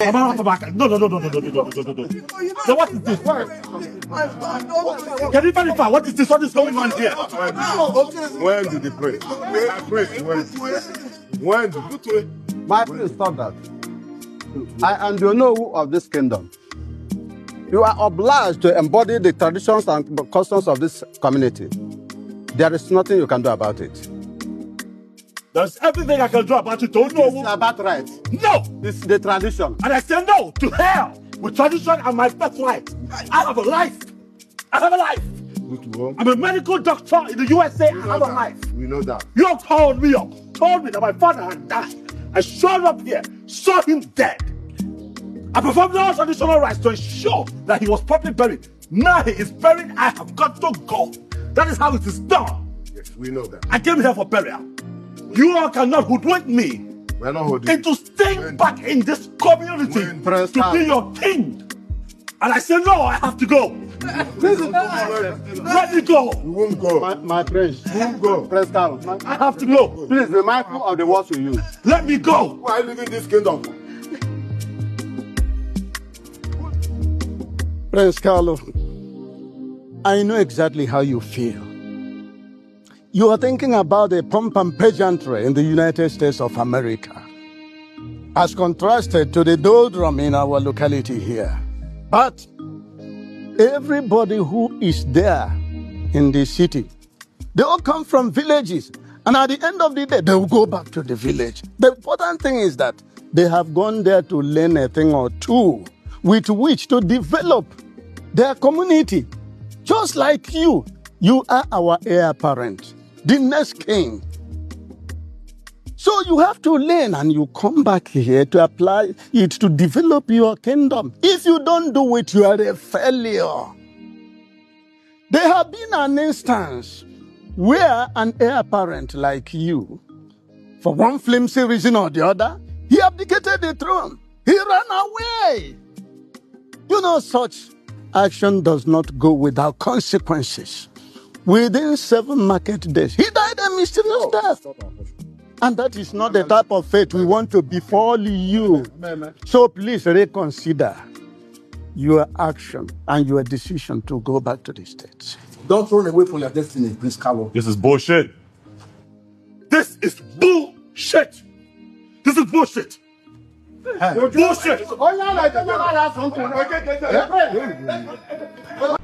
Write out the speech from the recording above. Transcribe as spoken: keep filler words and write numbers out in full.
No, no, no, no, no, no, no, no, no, no, no. So what is this? Can you verify what is this? What is going on here? When did they pray? Pray when? When did they pray? My friend, stop that. I am the know of this kingdom. You are obliged to embody the traditions and customs of this community. There is nothing you can do about it. There's everything I can do about it. Don't know. It's about right. No! It's the tradition. And I say no to hell with tradition and my birthright. I have a life. I have a life. I'm a medical doctor in the U S A. I have that. a life. We know that. You called me up, told me that my father had died. I showed up here, saw him dead. I performed all traditional rites to ensure that he was properly buried. Now he is buried. I have got to go. That is how it is done. Yes, we know that. I came here for burial. You all cannot hoodwink me We're not holding into staying when, back in this community when, to be your king. And I said, no, I have to go. Let me go. You won't go. My, my prince, You won't go. Prince Carl, I have to go. please be mindful of the words you use. Let me go. Why live in this kingdom? Prince Carlo, I know exactly how you feel. You are thinking about the pomp and pageantry in the United States of America, as contrasted to the doldrum in our locality here. But everybody who is there in the city, they all come from villages, and at the end of the day, they will go back to the village. The important thing is that they have gone there to learn a thing or two with which to develop their community. Just like you, you are our heir apparent, the next king. So you have to learn, and you come back here to apply it to develop your kingdom. If you don't do it, you are a failure. There have been an instance where an heir apparent like you, for one flimsy reason or the other, he abdicated the throne. He ran away. You know, such action does not go without consequences. Within seven market days, he died a mysterious death. And that is not the type of fate we want to befall you. So please reconsider your action and your decision to go back to the States. Don't run away from your destiny, Prince Carlo. This is bullshit. This is bullshit. This is bullshit. Bullshit. Oh, yeah, I don't know something.